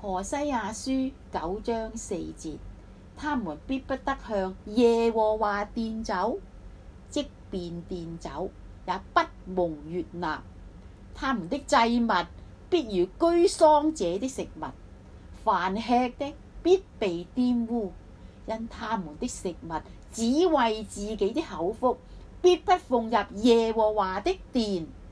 何西亞書9章4節，他們必不得向耶和華奠酒，即便奠酒，也不蒙悅納。他們的祭物必如居喪者的食物，凡吃的必被玷污，因他們的食物只為自己的口腹，必不奉入耶和華的殿。